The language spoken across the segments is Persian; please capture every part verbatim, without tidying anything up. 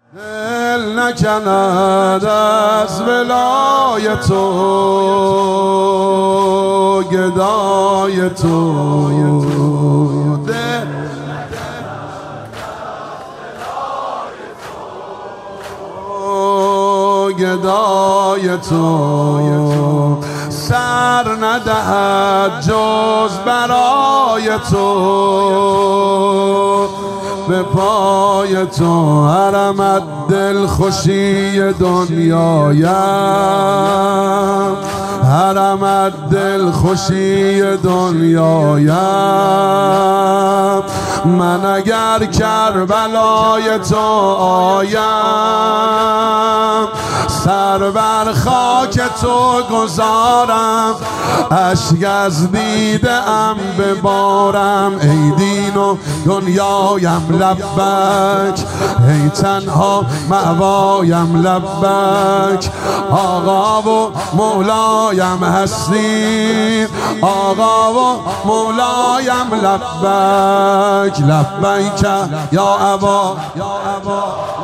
دل نکند از ولای تو، گدای تو. دل گدای تو، سر ندهد جز برای تو. به پای تو حرمت دل خوشی دنیایم، حرمت دل خوشی دنیایم. من اگر کربلای تو آیم، سر بر خاک تو گذارم، اشک از دیده ام ببارم. ای دین و دنیایم لبک، ای تنها مأوایم لبک. آقا و مولایم هستی، آقا و مولایم لبک. لبیک یا ابا، یا ابا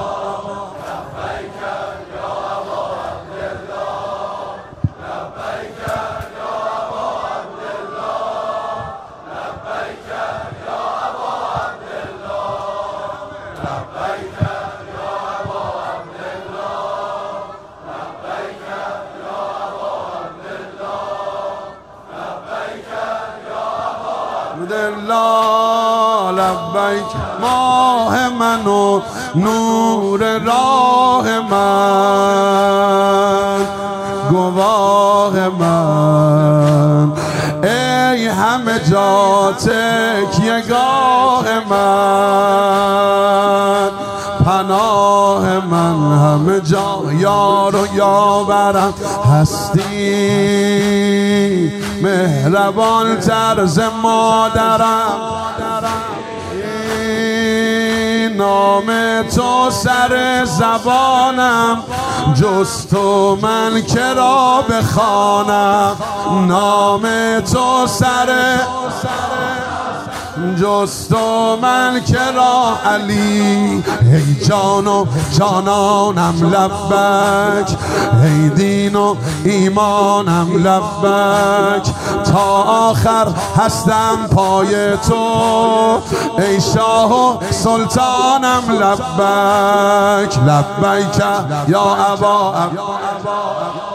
الله لبیک. ماه من و نور راه من، گواه من. ای همه جا تکیه‌گاه من، پناه من. همه جا یار و یاورم هستی، مهربان تر ز مادرم. نام تو سر زبانم، جز تو من کرا بخوانم. نام تو سر جز تو من کرا علی. ای جان و جانانم لبک، ای دین و ایمانم لبک. تا آخر هستم پای تو، ای شاه و سلطانم لبک. لبیک یا ابا.